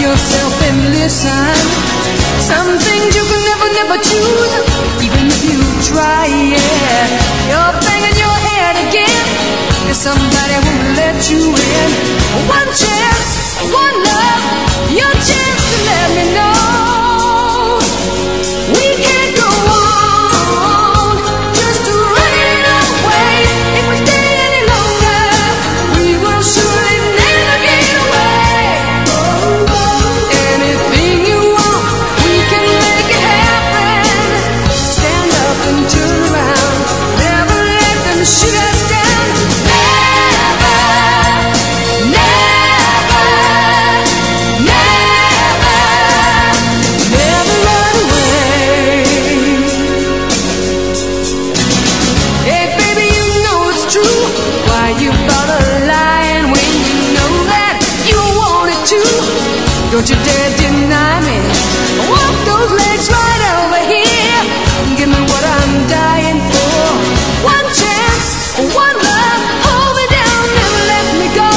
yourself and listen. Some things you can never choose, even if you try, yeah. You're banging your head again, cause somebody won't let you in. One chance, one love, your chance to let me know. We can't go on, just running away. If we stay any longer, we will surely never get away. Anything you want, we can make it happen. Stand up and turn around, never let them shoot us down. Never, never, never, never run away. Hey baby, you know it's true. Why you bother lying when you know that you wanted to? Don't you dare deny me. Walk those legs right over here. Give me what I'm dying for. One chance, one love. Hold me down, never let me go.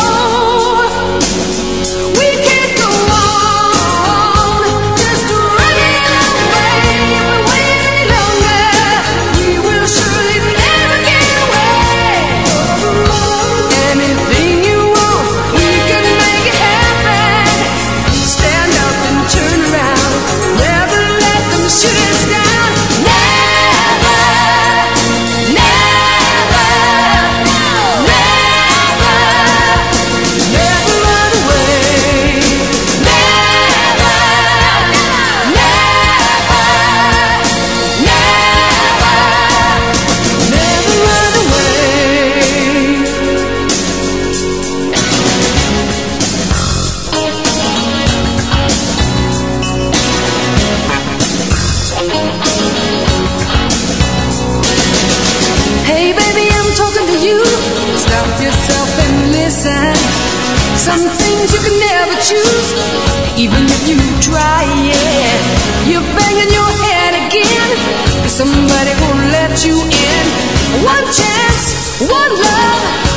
We can't go on, just running away. If we wait any longer, we will surely never get away. Anything you want, we can make it happen. Stand up and turn around, never let them shoot us down. Never, never, never, never run away. Never, never, never run away. Hey baby, I'm talking to you. Stop yourself and listen. Some things you can never choose, even if you try, yeah. You're banging your head again, cause somebody won't let you in. One chance, one love.